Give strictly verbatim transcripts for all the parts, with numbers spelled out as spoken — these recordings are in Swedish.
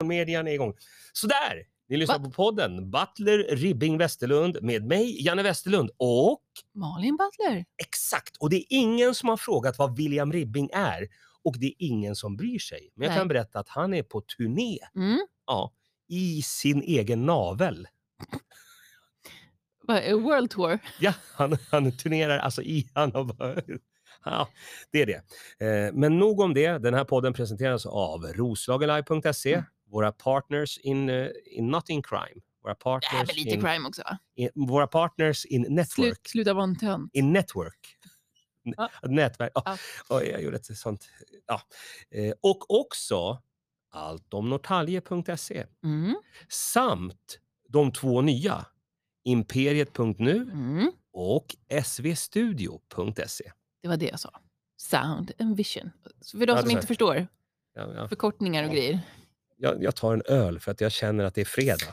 Median är igång. Sådär, ni lyssnar Va? på podden Butler Ribbing Westerlund med mig, Janne Westerlund och Malin Butler. Exakt, och det är ingen som har frågat vad William Ribbing är och det är ingen som bryr sig. Men jag Nej. kan berätta att han är på turné. Mm. Ja, i sin egen navel. World Tour? Ja, han, han turnerar alltså i... Han har, ja, det är det. Eh, men nog om det. Den här podden presenteras av roslagenlive punkt se. Mm. Våra partners in, uh, in not in crime. Våra partners ja, men lite in, crime också va? In, våra partners in network. Slut, sluta vara en tönt. In network. Ja. Nätverk. Oh, ja. oh, jag gjorde ett sånt. Ja. Eh, och också alltomnorrtalje punkt se. Mm. Samt de två nya. imperiet punkt nu mm. och svstudio punkt se. Det var det jag sa. Sound and vision. Så för de ja, som inte förstår. Ja, ja. Förkortningar och ja. grejer. Jag, jag tar en öl för att jag känner att det är fredag.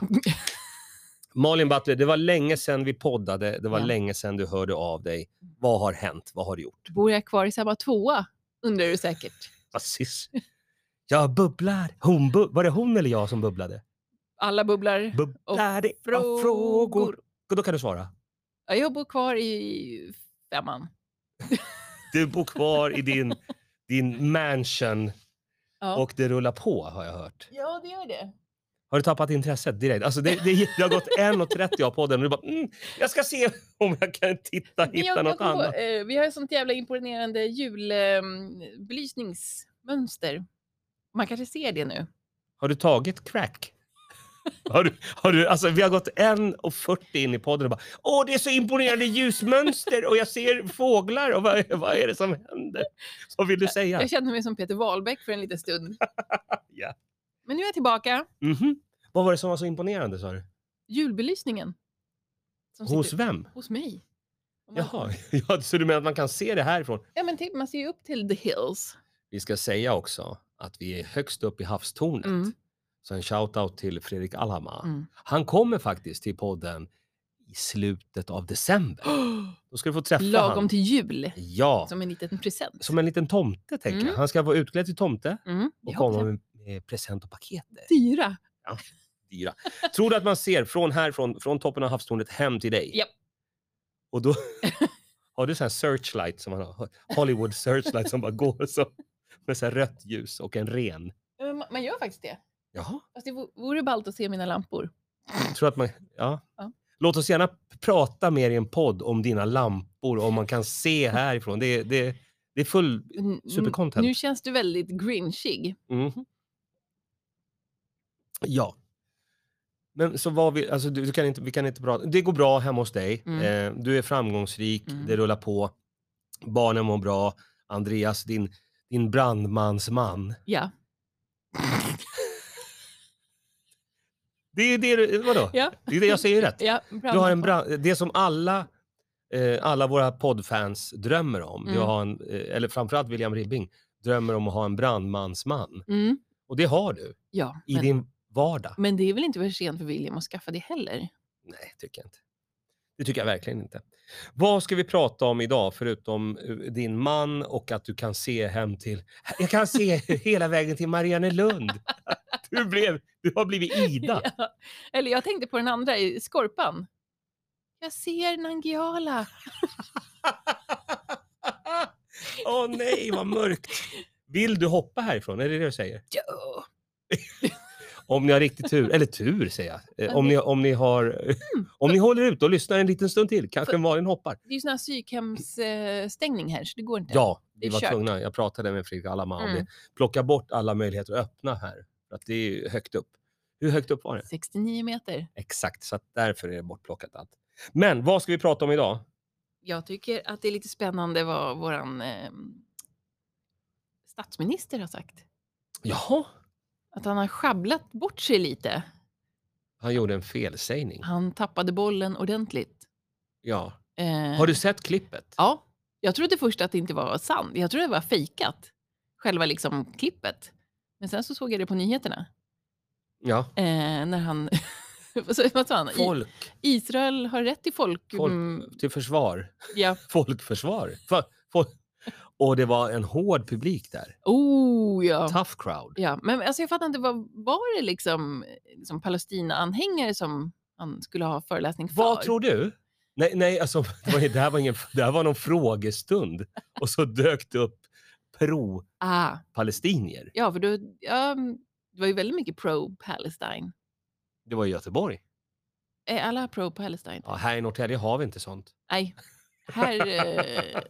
Malin Butler, det var länge sedan vi poddade. Det var ja. länge sedan du hörde av dig. Vad har hänt? Vad har du gjort? Bor jag kvar i samma tvåa? Undrar du säkert. Precis. Jag bubblar. Hon bu- var det hon eller jag som bubblade? Alla bubblar. Bubblar och frågor. frågor. Då kan du svara. Ja, jag bor kvar i femman. Du bor kvar i din, din mansion. Ja. Och det rullar på, har jag hört. Ja, det gör det. Har du tappat intresset direkt? Alltså det, det, det har gått en och trettio av podden och du bara, mm, jag ska se om jag kan titta, hitta jag, något jag annat. På, eh, vi har ett sånt jävla imponerande julbelysningsmönster. Eh, Man kanske ser det nu. Har du tagit crack? Har du, har du, alltså vi har gått en och fyrtio in i podden och bara, åh det är så imponerande ljusmönster och jag ser fåglar och vad, vad är det som händer? Så vill du säga? Jag kände mig som Peter Wahlbeck för en liten stund. Ja. Men nu är jag tillbaka. Mm-hmm. Vad var det som var så imponerande, sa du? Julbelysningen. Hos vem? Hos mig. Jaha, ja, så du menar att man kan se det härifrån? Ja, men typ, man ser ju upp till the hills. Vi ska säga också att vi är högst upp i havstornet. Mm. Så en shoutout till Fredrik Alhammar. Mm. Han kommer faktiskt till podden i slutet av december. Då ska du få träffa Lagom han. till jul. Ja. Som en liten present. Som en liten tomte, tänker mm. jag. Han ska vara utklädd till tomte. Mm. Och komma med, med present och paketer. Dyra. Ja, dyra. Tror du att man ser från här, från, från toppen av havstornet hem till dig? Ja. Och då har du så här searchlight som man har. Hollywood searchlight som bara går så. Med så här rött ljus och en ren. Man gör faktiskt det. Jaha. Fast det vore ballt att se mina lampor. Jag tror att man, ja. ja. Låt oss gärna prata mer i en podd om dina lampor. Om man kan se härifrån. Det, det, det är full supercontent. Nu känns du väldigt grinchig. Mm. Ja. Men så var vi, alltså du, du kan inte, vi kan inte prata. Det går bra hemma hos dig. Mm. Eh, du är framgångsrik. Mm. Det rullar på. Barnen mår bra. Andreas, din, din brandmansman. Ja. Det är det, vadå? Ja. Det är det jag säger rätt. Ja, du har en brand, det som alla, eh, alla våra poddfans drömmer om. Mm. Du har en, eh, eller framförallt William Ribbing drömmer om att ha en brandmansman. Mm. Och det har du. Ja, i men, din vardag. Men det är väl inte för sent för William att skaffa det heller? Nej, tycker jag inte. Det tycker jag verkligen inte. Vad ska vi prata om idag förutom din man och att du kan se hem till... Jag kan se hela vägen till Mariannelund. Du, blev, du har blivit Ida. Ja. Eller jag tänkte på den andra, i Skorpan. Jag ser Nangijala. Åh oh, nej, vad mörkt. Vill du hoppa härifrån? Är det det du säger? Ja. Om ni har riktigt tur, eller tur säger jag. Om ni, om ni har, mm. om ni håller ut och lyssnar en liten stund till, kanske en Malin hoppar. Det är ju sån här psykhemsstängning här, så det går inte. Ja, vi var tvungna. Jag pratade med Fredrik Alhammar om mm. det. Plocka bort alla möjligheter att öppna här. För att det är högt upp. Hur högt upp var det? sextionio meter. Exakt, så att därför är det bortplockat allt. Men vad ska vi prata om idag? Jag tycker att det är lite spännande vad våran eh, statsminister har sagt. Jaha. Att han har schabblat bort sig lite. Han gjorde en felsägning. Han tappade bollen ordentligt. Ja. Eh, har du sett klippet? Ja. Jag trodde först att det inte var sant. Jag trodde det var fejkat. Själva liksom klippet. Men sen så såg jag det på nyheterna. Ja. Eh, när han... vad sa han? Folk. Israel har rätt till folk... folk till försvar. Ja. Folkförsvar. För, folk. Och det var en hård publik där. Oh ja. Tough crowd. Ja, men alltså jag fattar inte, vad var det liksom, liksom Palestina-anhängare som han skulle ha föreläsning för? Vad tror du? Nej, nej alltså, det, var, det, här var ingen, det här var någon frågestund. Och så dök det upp pro-palestinier. Ah, ja, för då, ja, det var ju väldigt mycket pro-Palestine. Det var i Göteborg. Är alla pro-Palestine? Ja, här i Norrtälje har vi inte sånt. Nej, här, eh,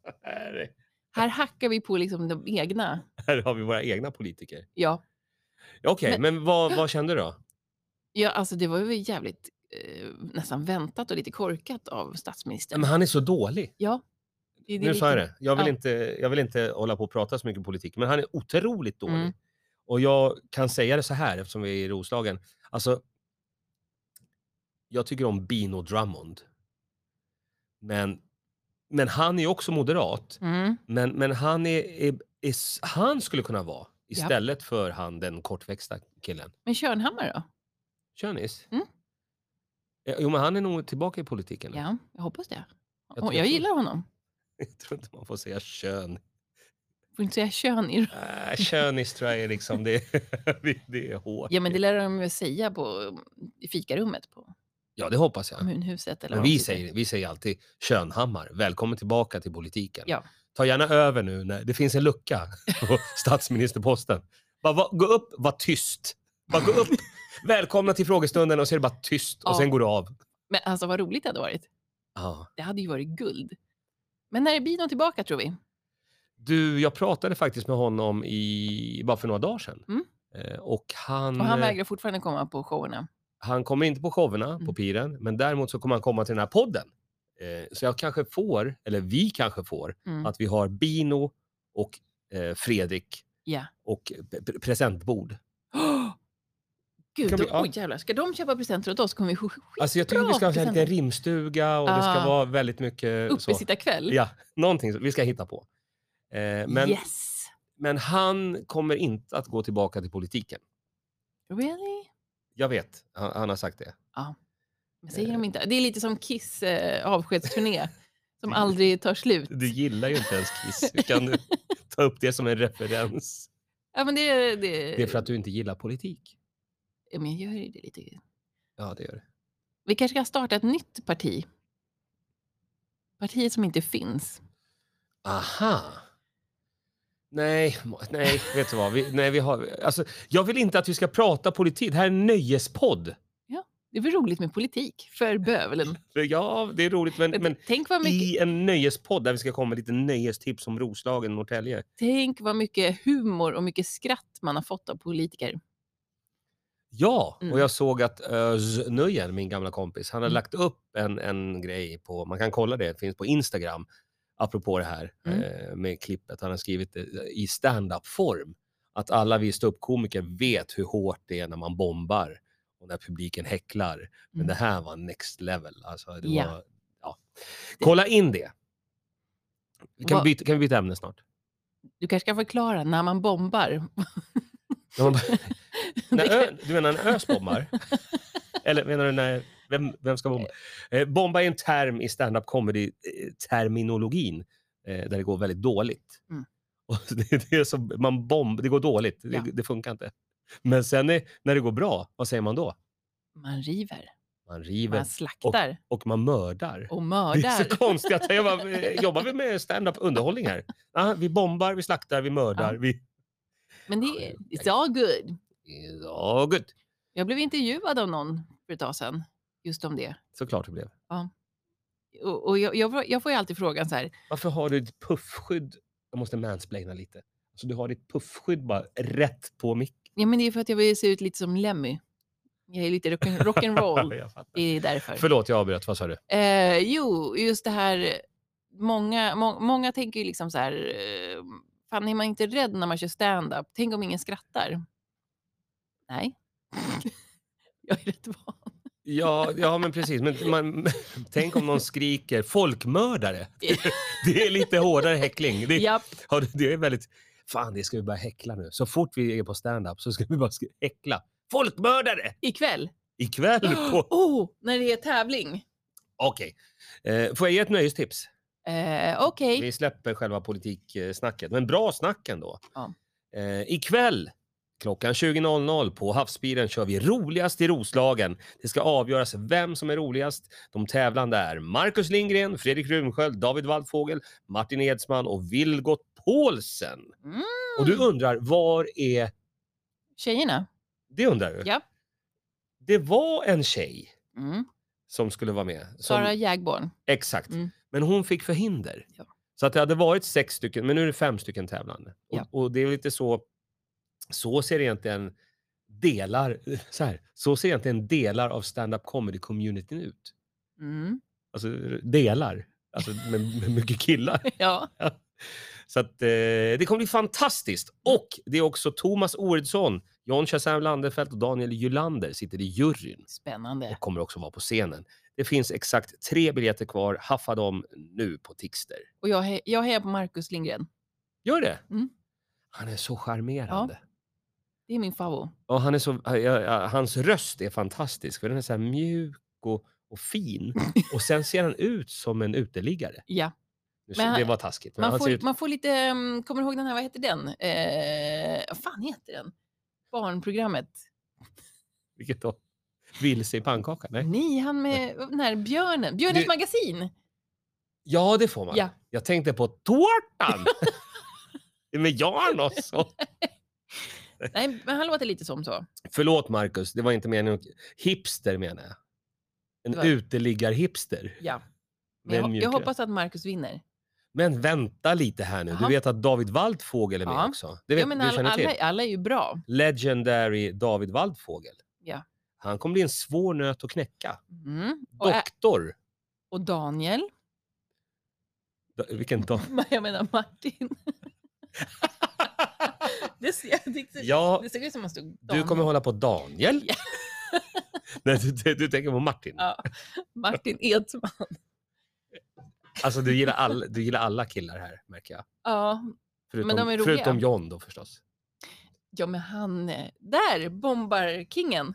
här hackar vi på liksom de egna. Här har vi våra egna politiker. Ja. Okej, okay, men, men vad, vad kände du då? Ja, alltså det var ju jävligt eh, nästan väntat och lite korkat av statsministern. Men han är så dålig. Ja. Det, det nu lite... sa jag det. Jag vill, ja. inte, jag vill inte hålla på och prata så mycket politik, men han är otroligt dålig. Mm. Och jag kan säga det så här eftersom vi är i Roslagen. Alltså, jag tycker om Bino Drummond. Men, men han är också moderat. Mm. Men, men han, är, är, är, han skulle kunna vara istället ja. för han den kortväxta killen. Men Könhammar då? Könis? Mm. Jo, men han är nog tillbaka i politiken. Ja, jag hoppas det. Jag, jag, jag gillar honom. Jag tror inte man får säga kön. Får inte säga kön i... Äh, könis tror jag är liksom, det, det är hårt. Ja, men det lär de ju säga på, i fikarummet på ja, det hoppas jag. kommunhuset. Eller men vi säger, vi säger alltid Könhammar, välkommen tillbaka till politiken. Ja. Ta gärna över nu, när det finns en lucka på statsministerposten. Bara, va, gå upp, var tyst. Bara gå upp, välkomna till frågestunden och så är det bara tyst och ja. sen går du av. Men alltså vad roligt det hade varit. Ja. Det hade ju varit guld. Men när är Bino tillbaka tror vi? Du, jag pratade faktiskt med honom i, bara för några dagar sedan. Mm. Eh, och han... Och han vägrar fortfarande komma på showerna. Han kommer inte på showerna, mm. på Piren. Men däremot så kommer han komma till den här podden. Eh, så jag kanske får, eller vi kanske får, mm. att vi har Bino och eh, Fredrik. Yeah. Och p- presentbord. Oh! Gud, vi, då, ja. oj jävlar. Ska de köpa presenter åt oss kommer vi skitbra. Alltså jag tycker vi ska ha en liten rimstuga och ah. det ska vara väldigt mycket... Uppe sitta kväll. Ja, någonting vi ska hitta på. Eh, men, yes. men han kommer inte att gå tillbaka till politiken. Really? Jag vet, han, han har sagt det. Ja, men säger eh. de inte. Det är lite som Kiss eh, avskedsturné som aldrig tar slut. Du gillar ju inte ens Kiss. Du kan ta upp det som en referens. Ja, men det, det... det är för att du inte gillar politik. Ja, men jag gör det lite. Ja, det gör det. Vi kanske ska starta ett nytt parti. Partiet som inte finns. Aha. Nej, nej, vet du vad? Vi, nej, vi har, alltså, jag vill inte att vi ska prata politik. Det här är en nöjespodd. Ja, det är väl roligt med politik för bövelen. Ja, det är roligt, men, men tänk vad mycket... i en nöjespodd där vi ska komma med lite nöjestips om Roslagen och Norrtälje. Tänk vad mycket humor och mycket skratt man har fått av politiker. Ja, mm. och jag såg att Öz Nöjen, min gamla kompis, han har mm. lagt upp en, en grej på, man kan kolla det, det finns på Instagram, apropå det här mm. eh, med klippet. Han har skrivit det i stand-up-form. Att alla vi ståuppkomiker vet hur hårt det är när man bombar och när publiken häcklar. Mm. Men det här var next level. Alltså, det ja. var, ja. Kolla in det. Kan, Va? vi byta, kan vi byta ämne snart? Du kanske ska förklara när man bombar. När man, när ö, du menar när Ös bombar? Eller menar du när... Vem, vem ska bomba? Eh, bomba är en term i stand-up comedy-terminologin eh, där det går väldigt dåligt. Mm. Och det, det, är som, man bomb, det går dåligt, ja. det, det funkar inte. Men sen är, när det går bra, vad säger man då? Man river. Man river. Man slaktar. Och, och man mördar. Och mördar. Det är så konstigt att jag bara, jobbar vi med stand-up underhållning här? Ah, vi bombar, vi slaktar, vi mördar. Ja. Vi... Men det är it's all good. It's all good. Jag blev intervjuad av någon för ett tag sedan. Just om det. Såklart det blev. Ja. Och, och jag, jag, jag får ju alltid frågan så här. Varför har du ett puffskydd? Jag måste mansplaina lite. Så du har ditt puffskydd bara rätt på mick. Ja, men det är för att jag vill se ut lite som Lemmy. Jag är lite rock'n'roll. Rock det är därför. Förlåt, jag avbröt. Vad sa du? Eh, jo, just det här. Många, må, många tänker ju liksom så här. Eh, fan, är man inte rädd när man kör stand-up? Tänk om ingen skrattar. Nej. Jag är rätt van. Ja, ja, men precis. Men man, tänk om någon skriker folkmördare. Det är lite hårdare häckling. Det, yep. ja, det är väldigt... Fan, det ska vi börja häckla nu. Så fort vi är på stand-up så ska vi bara häckla. Folkmördare! Ikväll? Ikväll? På... Oh, när det är tävling. Okej. Okay. Eh, får jag ge ett nöjestips? Eh, Okej. Vi släpper själva politiksnacket. Men bra snack ändå. Ja. Eh, ikväll klockan tjugo noll noll på Havsbilen kör vi roligast i Roslagen. Det ska avgöras vem som är roligast. De tävlande är Marcus Lindgren, Fredrik Runsköld, David Waldfågel, Martin Edsman och Vilgot Paulsen. Mm. Och du undrar, var är... Tjejerna? Det undrar du? Ja. Det var en tjej Mm. som skulle vara med. Som... Sara Jägborn. Exakt. Mm. Men hon fick förhinder. Ja. Så att det hade varit sex stycken, men nu är det fem stycken tävlande. Ja. Och, och det är lite så... Så ser egentligen delar... Så här, så ser egentligen delar av stand-up comedy-communityn ut. Mm. Alltså delar. Alltså med, med mycket killar. Ja. Så att eh, det kommer bli fantastiskt. Och det är också Thomas Oredsson, John Shazam Landerfelt och Daniel Jylander sitter i juryn. Spännande. Och kommer också vara på scenen. Det finns exakt tre biljetter kvar. Haffa dem nu på Tixter. Och jag, he- jag hejar på Marcus Lindgren. Gör det? Mm. Han är så charmerande. Ja. Det är min favorit. Och han är så, ja, ja, hans röst är fantastisk. För den är så här mjuk och, och fin. Och sen ser han ut som en uteliggare. Ja. Nu, Men han- det var taskigt. Men Man han ser får, ut, man får lite, um, kommer du ihåg den här, vad heter den? Eh, vad fan heter den? Barnprogrammet. vilket då? Vilse i pannkaka? Nej. Nej, han med den här björnen. Björnens Du- magasin. Ja, det får man. Ja. Jag tänkte på tårtan. Det är med Jan också. Nej, men han låter lite som så. Förlåt Marcus, det var inte meningen. Hipster menar jag. En Det var- uteliggar-hipster. Ja. Med Men en jag, mjuk jag röst. hoppas att Marcus vinner. Men vänta lite här nu. Du Jaha. vet att David Waldfågel är med Ja. också. Det vet, Ja, men du alla, känner till. alla, alla är ju bra. Legendary David Waldfågel. Ja. Han kommer bli en svår nöt att knäcka. Mm. Och, ä- Doktor. och Daniel. Da, vilken då? Jag menar Martin. det, ser, jag tyckte, Ja, det såg ut som att stod du Daniel. kommer hålla på Daniel. Ja. Nej, du, du, du tänker på Martin. Ja. Martin Edsman. Alltså du gillar, all, du gillar alla killar här, märker jag. Ja, Förutom, Men de är roliga. förutom John då förstås. ja, men han... eh, Där bombar kingen.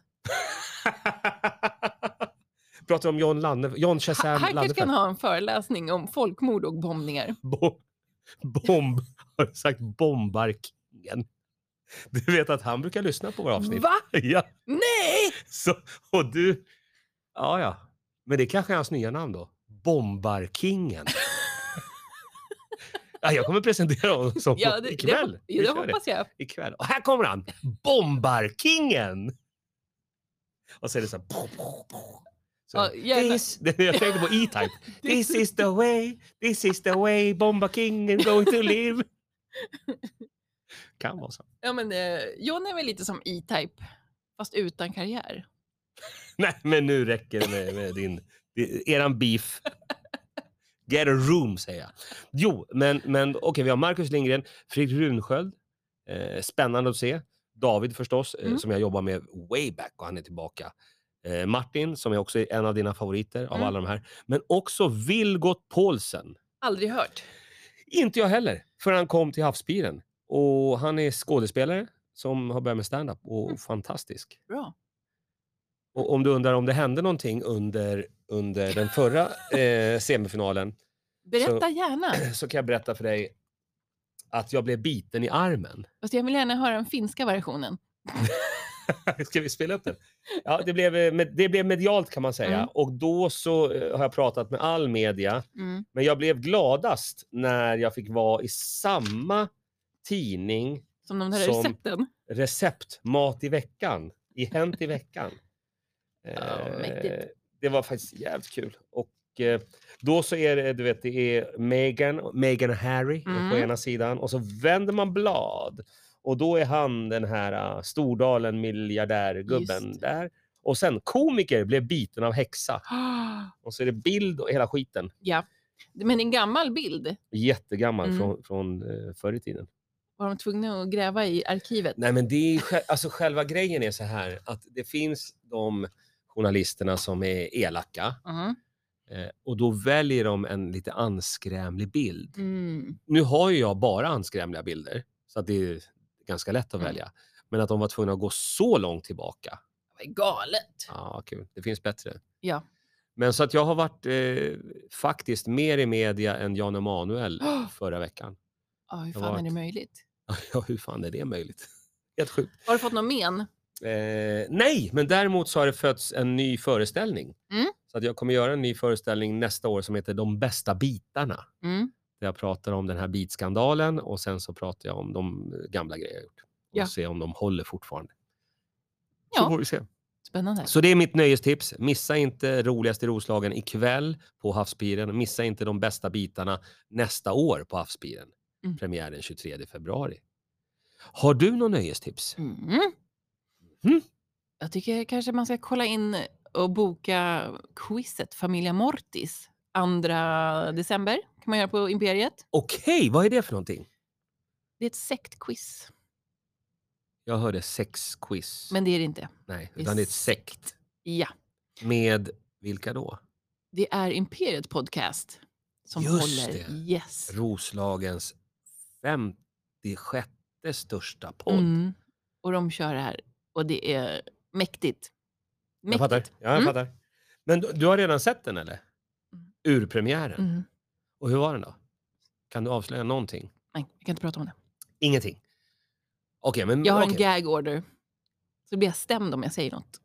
Pratar om John Lande, John Ha- Shazam Här kanske Landefelt. kan ha en föreläsning om folkmord och bombningar. Bo- bomb, har du sagt bombarkingen? Du vet att han brukar lyssna på våra avsnitt. Va? Ja, Nej! så, och du... Ja, ja. Men det kanske är hans nya namn då. Bombarkingen. Ja, jag kommer presentera honom som Ja, det, ikväll. det, Vi det, det kör hoppas jag. Ikväll. Och här kommer han! Bombarkingen! Och så är det så här... Så, Ja, gärna. this, jag tänkte på E-Type. This is the way, this is the way Bombarkingen going to live. Kan vara så. Ja, men eh, John är väl lite som E-Type, fast utan karriär. Nej, men nu räcker det med, med din, din eran beef. Get a room, säger jag. Jo, men, men okej, vi har Marcus Lindgren, Fredrik Runsköld. Eh, spännande att se. David förstås, eh, Mm. som jag jobbar med way back och han är tillbaka. Eh, Martin, som är också en av dina favoriter av Mm. alla de här. Men också Vilgot Paulsen. Aldrig hört. Inte jag heller, för han kom till Havsbilen. Och han är skådespelare som har börjat med stand-up och Mm. fantastisk. Bra. Och om du undrar om det hände någonting under, under den förra eh, semifinalen Berätta gärna. så kan jag berätta för dig att jag blev biten i armen. Fast jag vill gärna höra den finska versionen. Ska vi spela upp den? Ja, det blev, eh, med- det blev medialt kan man säga. Mm. Och då så eh, har jag pratat med all media. Mm. Men jag blev gladast när jag fick vara i samma tidning, Som de där Som- recepten. Recept, mat i veckan, i Hänt i veckan. Ja, Eh, mäktigt. det var faktiskt jävligt kul. Och eh, då så är det, du vet, det är Meghan, Meghan och Harry Mm. på ena sidan och så vänder man blad och då är han den här uh, Stordalen miljardärgubben Just. där. Och sen komiker blev biten av häxa. Och så är det bild och hela skiten. Ja. Men en gammal bild. Jättegammal Mm. från, från uh, förr i tiden. Var de tvungna att gräva i arkivet? Nej, men det är, sj- alltså själva grejen är så här att det finns de journalisterna som är elaka Mm. eh, och då väljer de en lite anskrämlig bild. Mm. Nu har ju jag bara anskrämliga bilder så att det är ganska lätt att Mm. välja. Men att de var tvungna att gå så långt tillbaka. Det var galet. Ja, kul. Det finns bättre. Ja. Men så att jag har varit eh, faktiskt mer i media än Jan Emanuel förra veckan. Ja, hur Jag fan var är det ett- möjligt? Ja, hur fan är det möjligt? Helt sjukt. Har du fått någon men? Eh, nej, men däremot så har det fötts en ny föreställning. Mm. Så att jag kommer göra en ny föreställning nästa år som heter De bästa bitarna. Mm. Där jag pratar om den här bitskandalen och sen så pratar jag om de gamla grejer jag gjort. Och Ja. se om de håller fortfarande. Så Ja. får vi se. Spännande. Så det är mitt nöjestips. Missa inte Roligast i Roslagen ikväll på Havspiren. Missa inte de bästa bitarna nästa år på Havspiren. Mm. Premiär den tjugotredje februari. Har du någon nöjestips? Mm. Mm. Jag tycker kanske man ska kolla in och boka quizet Familia Mortis. andra december kan man göra på Imperiet. Okej, vad är det för någonting? Det är ett sektquiz. Jag hörde sexquiz. Men det är det inte. Nej, det är utan det är ett sekt. Ja, Med vilka då? det är Imperiet Podcast som Just håller. det. Yes. Roslagens femtiosjätte största podd. Mm. Och de kör det här. Och det är mäktigt. Jag fattar. Mäktigt. Ja, jag Mm. fattar. Men du, du har redan sett den eller? Mm. Urpremiären. Mm. Och hur var den då? Kan du avslöja någonting? Nej, jag kan inte prata om det. Ingenting. Okej, men Jag har okej. en gag order. Så blir jag stämd om jag säger något.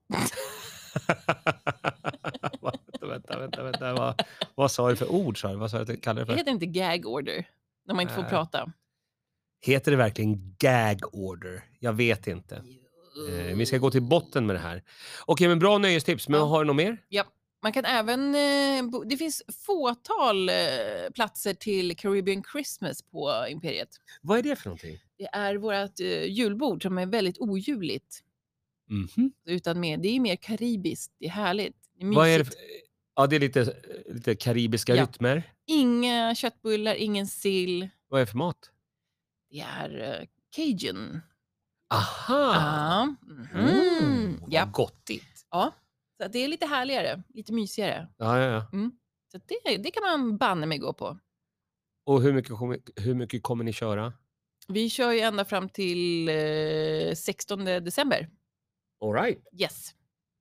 vänta, vänta, vänta, vänta. Vad, vad sa du för ord? Sa du? Vad sa du att du kallade det Det för? heter inte gag order. När man inte får Nej. prata. Heter det verkligen gag order? Jag vet inte. Eh, vi ska gå till botten med det här. Okej, men bra nöjestips. Men Ja. har du något mer? Ja, man kan även... Eh, bo- det finns fåtal eh, platser till Caribbean Christmas på Imperiet. Vad är det för någonting? Det är vårt eh, julbord som är väldigt ojuligt. Mhm. Utan mer, det är mer karibiskt. Det är härligt. Det är Vad är det mysigt. för... Ja, det är lite, lite karibiska Ja. rytmer. Inga köttbullar, ingen sill. Vad är det för mat? Det är eh, cajun. Aha! Ja. Mhm. Oh, vad Ja. gottigt. Ja. Så att det är lite härligare. Lite mysigare. Ja, ja, ja. Så att det, det kan man banne mig gå på. Och hur mycket, kommer, hur mycket kommer ni köra? Vi kör ju ända fram till eh, sextonde december. All right. Yes.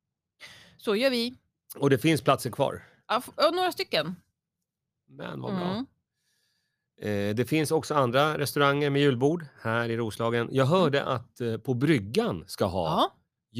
Så gör vi. Och det finns platser kvar. Ja, f- ja, några stycken. Men vad bra. Mm. Eh, det finns också andra restauranger med julbord här i Roslagen. Jag hörde att eh, på Bryggan ska ha Ja,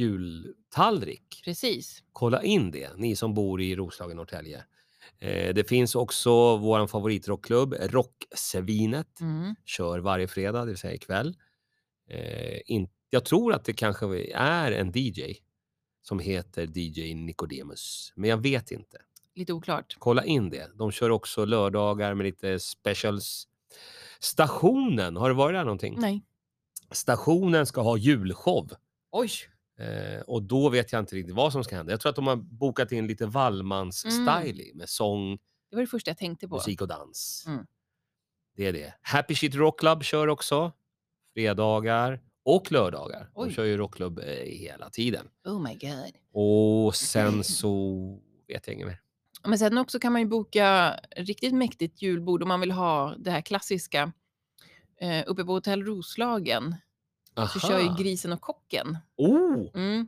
jultallrik. precis. Kolla in det, ni som bor i Roslagen, Norrtälje. Eh, det finns också vår favoritrockklubb, Rocksvinet. Mm. Kör varje fredag, det vill säga ikväll. Eh, in, jag tror att det kanske är en D J som heter D J Nicodemus, men jag vet inte. Lite oklart. Kolla in det. De kör också lördagar med lite specials. Stationen, har det varit där någonting? Nej. Stationen ska ha julshow. Oj. Eh, och då vet jag inte riktigt vad som ska hända. Jag tror att de har bokat in lite Wallmans-style Mm. med sång, Det var det första jag tänkte på. musik och dans. Mm. Det är det. Happy Shit Rock Club kör också. Fredagar och lördagar. Oj. De kör ju rockklubb eh, hela tiden. Oh my god. Och sen så vet jag inget mer. Men sen också kan man ju boka riktigt mäktigt julbord om man vill ha det här klassiska. Eh, uppe på Hotell Roslagen så kör ju Grisen och kocken. Oh! Mm.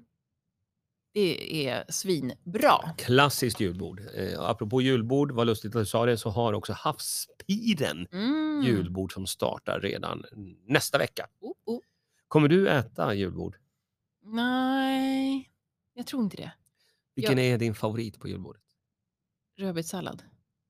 Det är svinbra. Klassiskt julbord. Eh, apropå julbord, vad lustigt att du sa det, så har också Havspiren Mm. julbord som startar redan nästa vecka. Oh, oh. Kommer du äta julbord? Nej, jag tror inte det. Vilken är din favorit på julbordet? Rödbetssallad.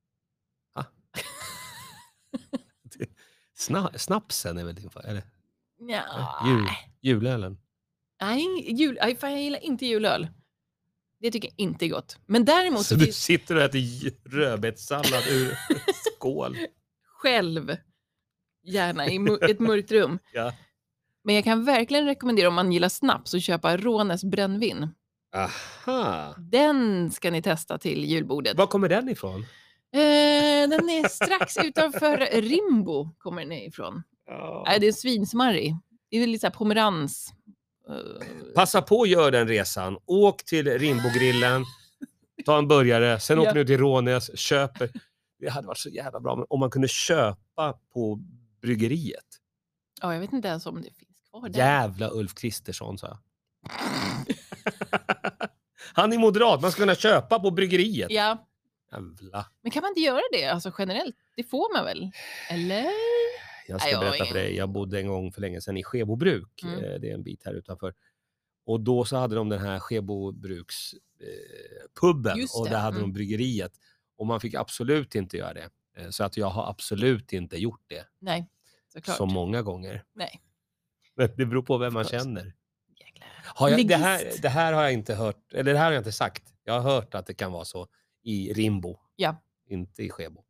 Sna- snapsen är väl din favorit? Eller? Ja. Jul, julölen? Nej, jul, nej, fan, jag gillar inte julöl. Det tycker jag inte är gott. Men däremot Så så du finns sitter och äter j- rödbetssallad ur skål? själv gärna i mu- ett mörkt rum. Ja. Men jag kan verkligen rekommendera om man gillar snaps att köpa Rånes brännvin. Aha! Den ska ni testa till julbordet. Var kommer den ifrån? Eh, den är strax utanför Rimbo kommer den ifrån. Ja. Nej, det är svinsmarrig. Det är väl lite så här pomerans. Eh, Passa på att göra den resan. Åk till Rimbogrillen, ta en burgare, sen Ja. åker du till Rånäs, köper. Det hade varit så jävla bra om man kunde köpa på bryggeriet. ja, jag vet inte ens om det finns kvar där. Jävla Ulf Kristersson, sa jag. Han är moderat, man ska kunna köpa på bryggeriet. Ja. Jävla. Men kan man inte göra det alltså generellt? Det får man väl? Eller? Jag ska Nej, jag berätta har för dig, jag bodde en gång för länge sedan i Skebobruk. Mm. Eh, Det är en bit här utanför. Och då så hade de den här Skebobruks eh, puben Just och det, där hade mm. de bryggeriet. Och man fick absolut inte göra det. Eh, Så att jag har absolut inte gjort det Nej, såklart. så många gånger. Nej. Men det beror på vem man Förstås. känner. Jäklar. Har jag, det, här, Ligist. det här har jag inte hört, eller det här har jag inte sagt. Jag har hört att det kan vara så i Rimbo, Ja. inte i Skebo.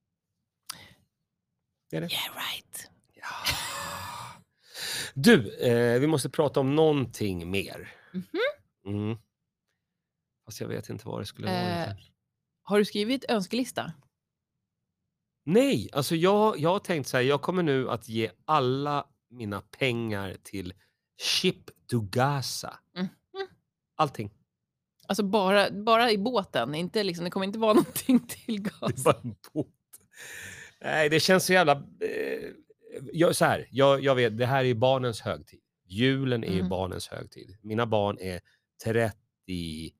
Är det? Yeah right. Ja. Du, eh, vi måste prata om någonting mer. Mhm. Mm. Fast jag vet inte vad det skulle vara. Eh, egentligen. Har du skrivit önskelista? Nej, alltså jag, jag har tänkt så här, jag kommer nu att ge alla mina pengar till Ship to Gaza. Mhm. Allting. Alltså bara, bara i båten, inte liksom, det kommer inte vara någonting till Det är gas. bara en båt. Nej, det känns så jävla... Eh, jag, så här, jag, jag vet, det här är barnens högtid. Julen är ju Mm. barnens högtid. Mina barn är trettiotre,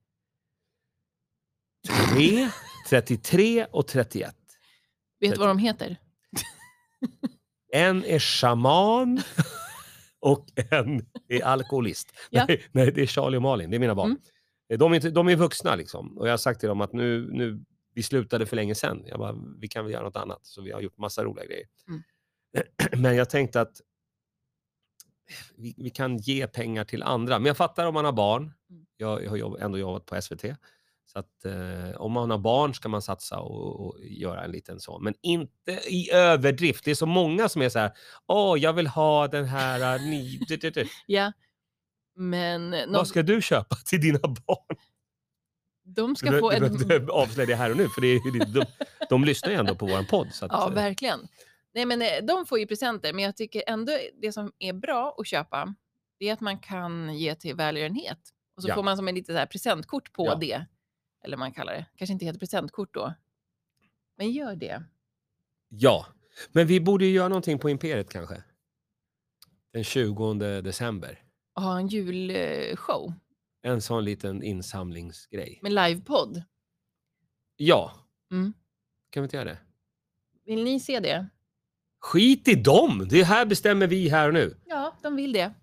trettiotre och trettioett. Vet du vad de heter? En är shaman och en är alkoholist. Ja. Nej, nej, det är Charlie och Malin, det är mina barn. Mm. De, är inte, de är vuxna liksom. Och jag har sagt till dem att nu, nu vi slutade för länge sedan. Jag bara, vi kan väl göra något annat. Så vi har gjort massa roliga grejer. Mm. Men jag tänkte att vi, vi kan ge pengar till andra. Men jag fattar om man har barn. Mm. Jag, jag har jobb, ändå jobbat på S V T. Så att eh, om man har barn ska man satsa och, och göra en liten sån. Men inte i överdrift. Det är så många som är så här, åh, jag vill ha den här... Uh, ny, du, du, du. Ja. Men Vad någon, ska du köpa till dina barn? de ska Du få behöver en... inte avslöja det här och nu, för det är, de, de lyssnar ju ändå på vår podd. Så att, Ja, eh, verkligen. Nej, men eh, de får ju presenter, men jag tycker ändå det som är bra att köpa, det är att man kan ge till välgörenhet. Och så Ja. får man som en lite så här presentkort på Ja. det. Eller man kallar det. Kanske inte heter presentkort då. Men gör det. ja, men vi borde ju göra någonting på Imperiet kanske. Den tjugonde december. Och ha en julshow En sån liten insamlingsgrej. med livepodd. Ja, Mm. kan vi inte göra det? Vill ni se det? Skit i dem! Det här bestämmer vi här och nu. Ja, de vill det.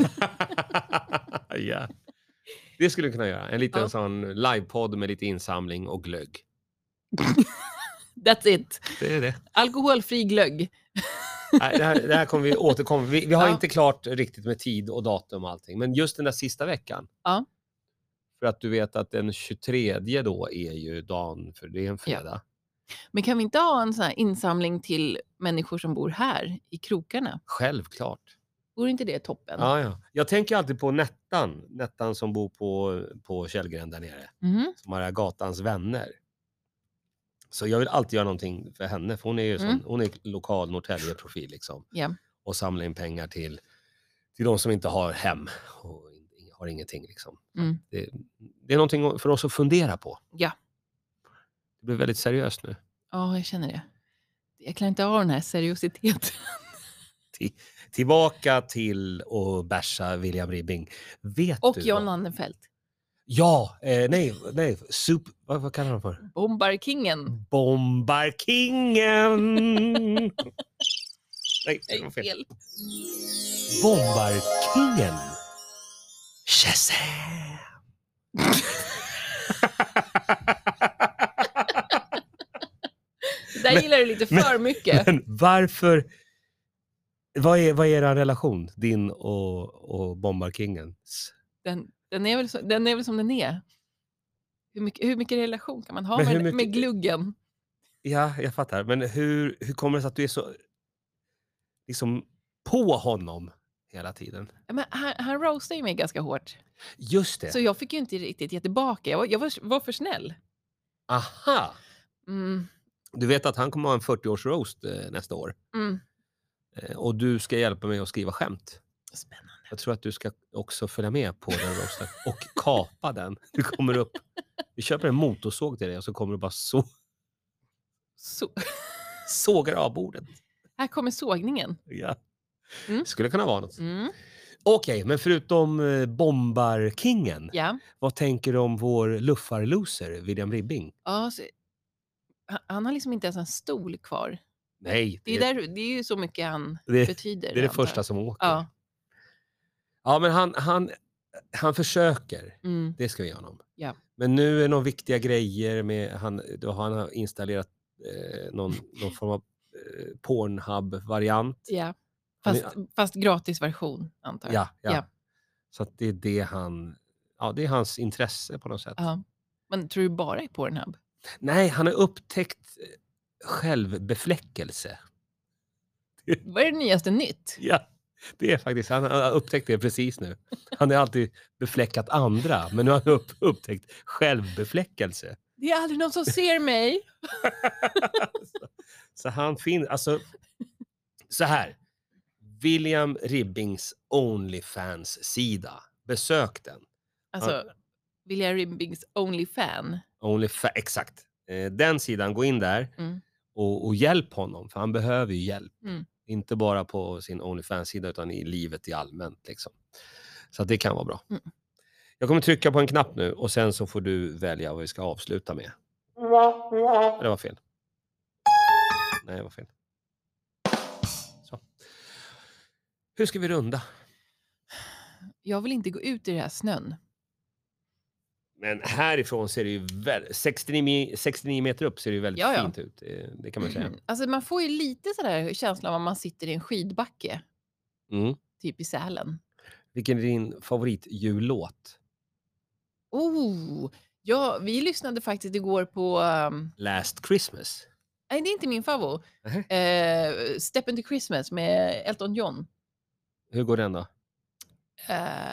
Ja. Det skulle vi kunna göra. En liten Ja. sån livepodd med lite insamling och glögg. That's it. Det är det. Alkoholfri glögg. Nej, det, här, det här kommer vi återkomma. Vi, vi har Ja. inte klart riktigt med tid och datum och allting. Men just den där sista veckan. Ja. För att du vet att den tjugotredje då är ju dagen, för det är en fredag. Men kan vi inte ha en sån här insamling till människor som bor här i krokarna? Självklart. Vore inte det toppen? Ja, ja. Jag tänker alltid på Nettan. Nettan som bor på, på Källgren där nere. Mhm. Som är gatans vänner. Så jag vill alltid göra någonting för henne. För hon är ju sån, Mm. hon är lokal Norrtälje-profil liksom. Ja. Och samla in pengar till, till de som inte har hem. Och in- har ingenting liksom. Mm. Det, det är någonting för oss att fundera på. Ja. Det blir väldigt seriöst nu. Ja, jag känner det. Jag klarar inte av den här seriositeten. Till, tillbaka till och bärsa William Ribbing. Vet Och du John vad? Landenfelt. Ja, eh, nej, nej. Sup, vad, vad kallar han för? Bombarkingen. Bombarkingen! Nej, det var Nej, fel. fel. Bombarkingen! Shazam! Det där Men- gillar du lite för mycket. Men varför... Vad är, vad är er relation, din och, och Bombarkingens? Den, den, är väl så, den är väl som den är. Hur mycket, hur mycket relation kan man ha Men med, hur mycket- med gluggen? Ja, jag fattar. Men hur, hur kommer det sig att du är så liksom på honom hela tiden? Ja, men han, han roastade ju mig ganska hårt. Just det. Så jag fick ju inte riktigt ge tillbaka. Jag var, jag var, var för snäll. Aha! Mm, Du vet att han kommer ha en fyrtio-års roast eh, nästa år. mm. Eh, och du ska hjälpa mig att skriva skämt. Spännande. Jag tror att du ska också följa med på den roasten. Och kapa den. Du kommer upp. Vi köper en motorsåg till dig och så kommer du bara så, Så, sågar av bordet. här kommer sågningen. Ja. Mm. Skulle kunna vara något. Mm. Okej, men förutom eh, bombarkingen, Ja. vad tänker du om vår luffarloser, William Ribbing? Ja, så, han, han har liksom inte ens en stol kvar. Nej, Det är, det, där, det är ju så mycket han det, betyder. det är det antar jag. första som åker. Ja. Ja, men han, han, han försöker. Mm. Det ska vi göra honom. Ja. Men nu är det några viktiga grejer med, han, då har han installerat eh, någon, någon form av eh, Pornhub-variant. Ja. Han Fast, är- fast gratisversion, antar jag. Ja, ja. Ja. Så att det är det han, ja det är hans intresse på något sätt. Ja. Men tror du bara är Pornhub? Nej, han har upptäckt eh, självbefläckelse. Vad är det nyaste nytt? Ja, det är faktiskt, han har upptäckt det precis nu. Han har alltid befläckat andra, men nu har han upp, upptäckt självbefläckelse. Det är aldrig någon som ser mig. så, så han finns, alltså, så här. William Ribbings OnlyFans-sida. Besök den. Alltså, William Ribbings Onlyfan. OnlyFans, exakt. Eh, den sidan, gå in där Mm. och, och hjälp honom, för han behöver ju hjälp. Mm. Inte bara på sin OnlyFans-sida utan i livet i allmänt. Liksom. Så att det kan vara bra. Mm. Jag kommer trycka på en knapp nu och sen så får du välja vad vi ska avsluta med. Det var fel. Nej, det var fel. Så. Hur ska vi runda? Jag vill inte gå ut i den här snön. Men härifrån ser det ju väl, sextionio, sextionio meter upp ser det ju väldigt Ja, ja. fint ut. eh, Det kan man säga. Alltså man får ju lite sådär känsla av att man sitter i en skidbacke. Mm. Typ i Sälen. Vilken är din favoritjullåt? Oh, ja, vi lyssnade faktiskt igår på... Um, Last Christmas. nej, det är inte min favorit. Nähä. Uh, Step into Christmas med Elton John. Hur går den då? Uh,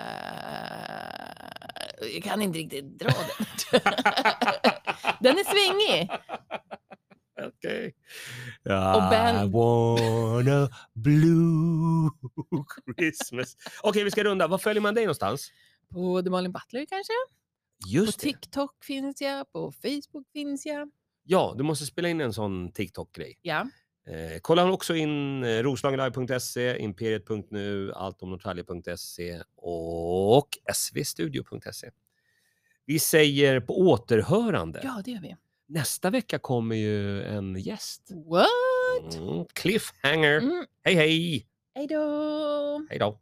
jag kan inte riktigt dra den. Den är svängig. Okej. Och Ben- I wanna blue Christmas. Okej, vi ska runda. Var följer man dig någonstans? På The Malin Butler kanske? Just På det. TikTok finns jag. På Facebook finns jag. Ja, du måste spela in en sån TikTok-grej. Ja. Eh, kolla också in eh, roslagenlive punkt se, imperiet punkt nu, alltomnorrtalje punkt se och svstudio punkt se. Vi säger på återhörande. Ja, det gör vi. Nästa vecka kommer ju en gäst. What? Mm, cliffhanger. Mm. Hej hej! Hej då! Hej då!